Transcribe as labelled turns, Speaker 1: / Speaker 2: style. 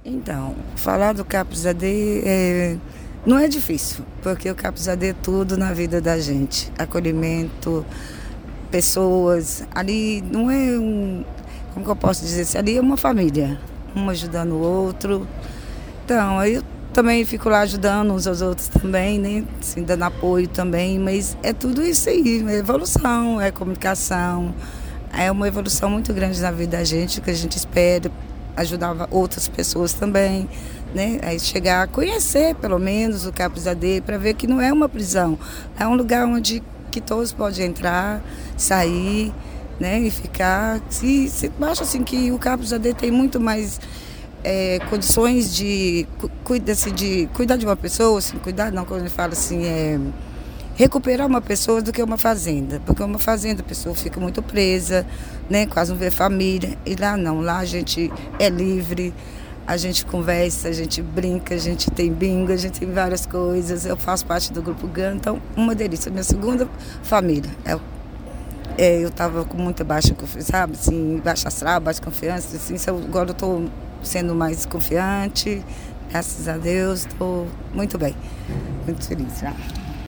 Speaker 1: Então, falar do Capos AD não é difícil, porque o Capos AD é tudo na vida da gente. Acolhimento, pessoas. Ali não é como que eu posso dizer assim? Ali é uma família, um ajudando o outro. Então, aí eu também fico lá ajudando uns aos outros também, né? Assim, dando apoio também, mas é tudo isso aí, é evolução, é comunicação, é uma evolução muito grande na vida da gente, que a gente espera ajudar outras pessoas também, né? Aí chegar a conhecer, pelo menos, o Capos AD, para ver que não é uma prisão, é um lugar onde que todos podem entrar, sair, né? E ficar. Eu acho assim que o Capos AD tem muito mais condições de cuidar de uma pessoa, assim, cuidar não, quando ele fala assim, recuperar uma pessoa do que uma fazenda, porque uma fazenda a pessoa fica muito presa, né, quase não vê família, e lá não, lá a gente é livre, a gente conversa, a gente brinca, a gente tem bingo, a gente tem várias coisas, eu faço parte do Grupo GAN, então uma delícia, minha segunda família, eu estava com muita baixa confiança, sabe, assim, baixa astral, baixa confiança, assim, agora eu estou sendo mais confiante, graças a Deus, estou muito bem, muito feliz. Já.